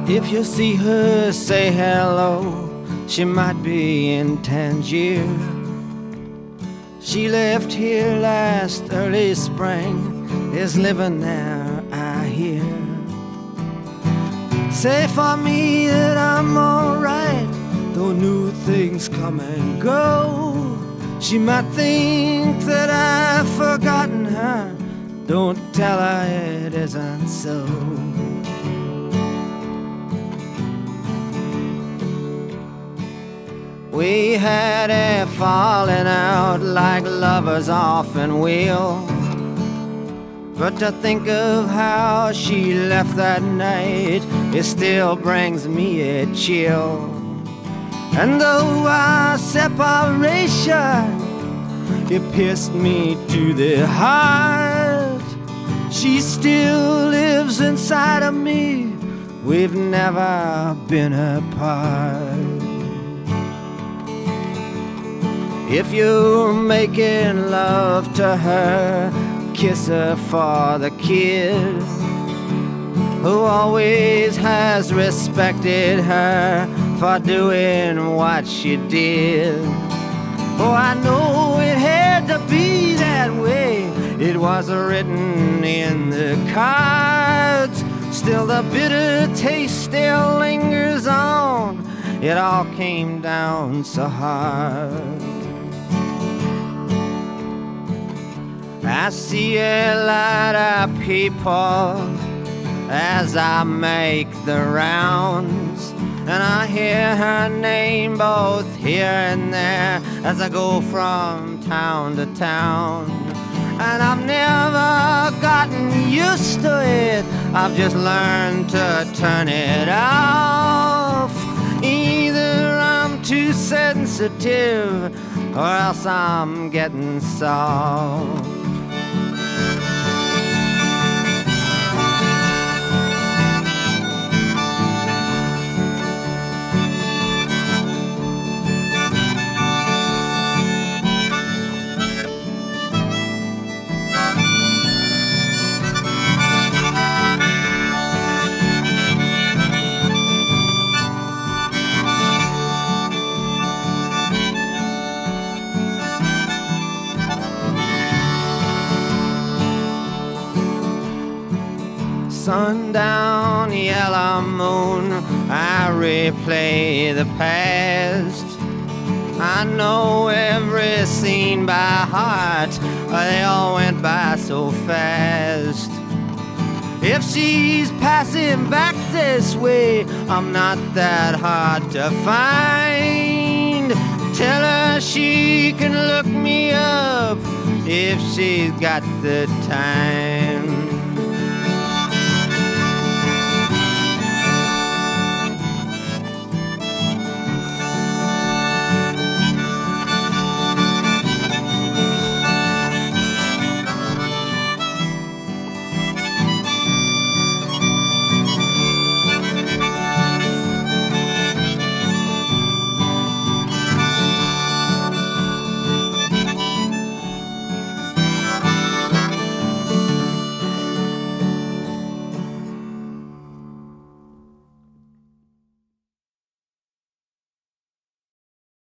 If you see her, say hello. She might be in Tangier. She left here last early spring, is living there, I hear. Say for me that I'm alright, though new things come and go. She might think that I've forgotten her. Don't tell her it isn't so. We had a falling out like lovers often will. But to think of how she left that night, it still brings me a chill. And though our separation, it pierced me to the heart, she still lives inside of me. We've never been apart. If you're making love to her, kiss her for the kid who always has respected her for doing what she did. Oh, I know it had to be that way. It was written in the cards. Still the bitter taste still lingers on. It all came down so hard. I see a lot of people as I make the rounds, and I hear her name both here and there as I go from town to town. And I've never gotten used to it, I've just learned to turn it off. Either I'm too sensitive or else I'm getting soft. Sundown, yellow moon, I replay the past. I know every scene by heart, they all went by so fast. If she's passing back this way, I'm not that hard to find. Tell her she can look me up if she's got the time.